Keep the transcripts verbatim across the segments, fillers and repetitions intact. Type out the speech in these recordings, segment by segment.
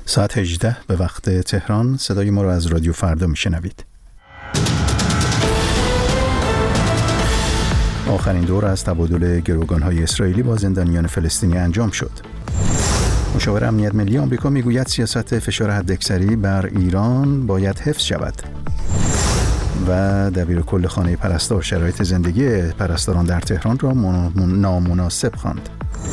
ساعت هجده به وقت تهران. صدای ما رو از رادیو فردا میشنوید. آخرین دور از تبادل گروگان‌های اسرائیلی با زندانیان فلسطینی انجام شد. مشاور امنیت ملی آمریکا میگوید سیاست فشار حداکثری بر ایران باید حفظ شود. و دبیرکل خانه پرستار شرایط زندگی پرستاران در تهران را نامناسب خواند.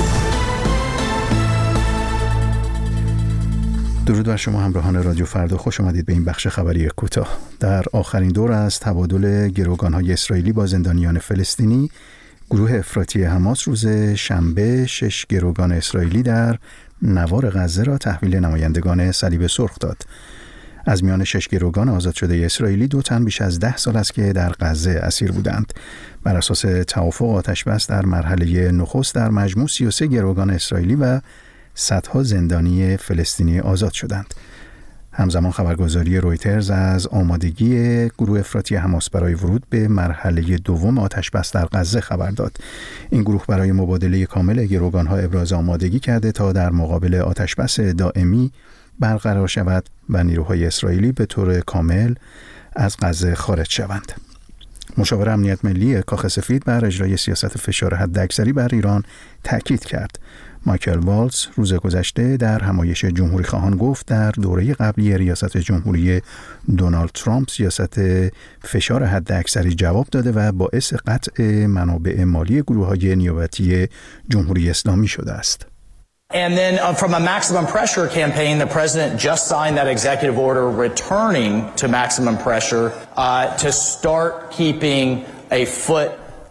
درود بر شما همراهان رادیو فردا، خوش آمدید به این بخش خبری کوتاه. در آخرین دور از تبادل گروگان‌های اسرائیلی با زندانیان فلسطینی، گروه افراطی حماس روز شنبه شش گروگان اسرائیلی در نوار غزه را تحویل نمایندگان صلیب سرخ داد. از میان شش گروگان آزاد شده اسرائیلی دو تن بیش از ده سال است که در غزه اسیر بودند. بر اساس توافق آتش‌بس در مرحله نخست در مجموع سی و سه گروگان اسرائیلی و صدها زندانی فلسطینی آزاد شدند. همزمان خبرگزاری رویترز از آمادگی گروه افراطی حماس برای ورود به مرحله دوم آتش‌بس در غزه خبر داد. این گروه برای مبادله کامل گروگان‌ها ابراز آمادگی کرده تا در مقابل آتش‌بس دائمی برقرار شود و نیروهای اسرائیلی به طور کامل از غزه خارج شوند. مشاور امنیت ملی کاخ سفید بر اجرای سیاست فشار حداکثری بر ایران تاکید کرد. مایکل والتز روز گذشته در همایش جمهوری خواهان گفت در دوره قبلی ریاست جمهوری دونالد ترامپ سیاست فشار حداکثری جواب داده و باعث قطع منابع مالی گروه‌های نیابتی جمهوری اسلامی شده است. And then uh, from a maximum pressure campaign, the president just signed that executive order returning to maximum pressure uh, to start keeping a foot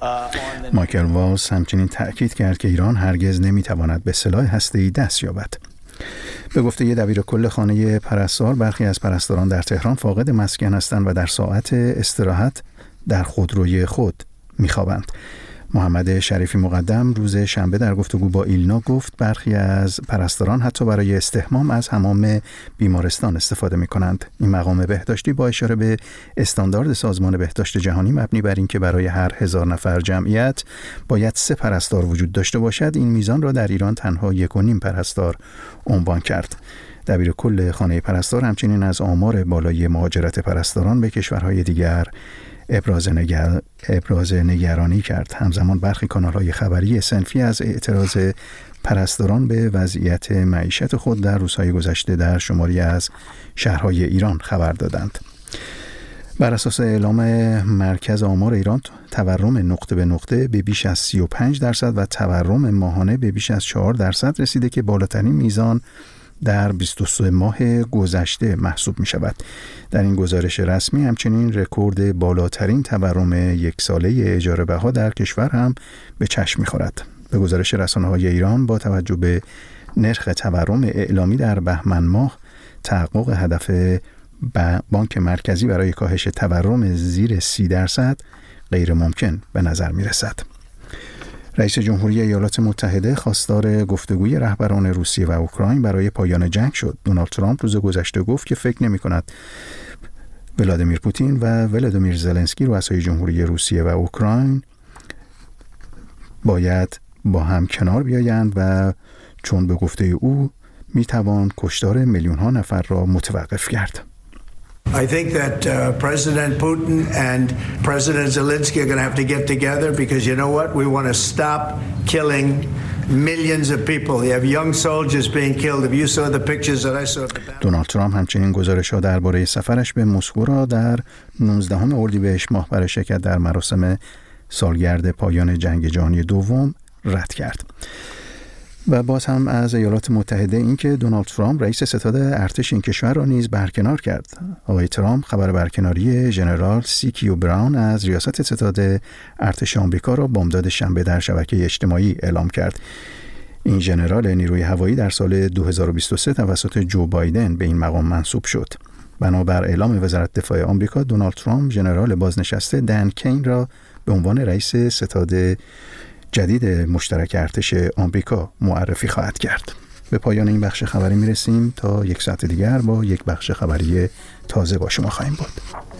مایکل والز همچنین تأکید کرد که ایران هرگز نمیتواند به سلاح هسته‌ای دست یابد. به گفته دبیرکل خانه پرستار، برخی از پرستاران در تهران فاقد مسکن هستند و در ساعت استراحت در خودروی خود میخوابند. محمد شریفی مقدم روز شنبه در گفتگو با ایلنا گفت برخی از پرستاران حتی برای استحمام از حمام بیمارستان استفاده می کنند. این مقام بهداشتی با اشاره به استاندارد سازمان بهداشت جهانی مبنی بر اینکه برای هر هزار نفر جمعیت باید سه پرستار وجود داشته باشد، این میزان را در ایران تنها یک و نیم پرستار عنوان کرد. دبیرکل خانه پرستار همچنین از آمار بالای مهاجرت پرستاران به کشورهای دیگر ابراز, نگر... ابراز نگرانی کرد. همزمان برخی کانال‌های خبری صنفی از اعتراض پرستاران به وضعیت معیشت خود در روزهای گذشته در شماری از شهرهای ایران خبر دادند. بر اساس اعلام مرکز آمار ایران، تورم نقطه به نقطه به بیش از سی و پنج درصد و تورم ماهانه به بیش از چهار درصد رسیده که بالاترین میزان در بیست و سه ماه گذشته محسوب می شود. در این گزارش رسمی همچنین رکورد بالاترین تورم یک ساله اجاره بها در کشور هم به چشم می خورد. به گزارش رسانه‌های ایران با توجه به نرخ تورم اعلامی در بهمن ماه، تحقق هدف بانک مرکزی برای کاهش تورم زیر سی درصد غیر ممکن به نظر می رسد. رئیس جمهوری ایالات متحده خواستار گفتگوی رهبران روسیه و اوکراین برای پایان جنگ شد. دونالد ترامپ روز گذشته گفت که فکر نمی‌کند ولادیمیر پوتین و ولادیمیر زلنسکی رؤسای جمهوری روسیه و اوکراین باید با هم کنار بیایند و چون به گفته او میتوان کشتار میلیون ها نفر را متوقف کرد. I think that uh, President Putin and President Zelensky are going to have to get together because you know what? We want to stop killing millions of people. You have young soldiers being killed. If you saw the pictures that I saw. دونالد ترامپ همچنین گزارش‌ها درباره سفرش به مسکو را در نوزدهم اردیبهشت ماه برای شرکت در مراسم سالگرد پایان جنگ جهانی دوم رد کرد. و باز هم از ایالات متحده اینکه دونالد ترامپ رئیس ستاد ارتش این کشور را نیز برکنار کرد. آقای ترامپ خبر برکناری ژنرال سی کیو براون از ریاست ستاد ارتش آمریکا را بامداد شنبه در شبکه اجتماعی اعلام کرد. این ژنرال نیروی هوایی در سال دو هزار و بیست و سه توسط جو بایدن به این مقام منصوب شد. بنابر اعلام وزارت دفاع آمریکا، دونالد ترامپ ژنرال بازنشسته دن کین را به عنوان رئیس ستاد جدید مشترک ارتش آمریکا معرفی خواهد کرد. به پایان این بخش خبری میرسیم. تا یک ساعت دیگر با یک بخش خبری تازه با شما خواهیم بود.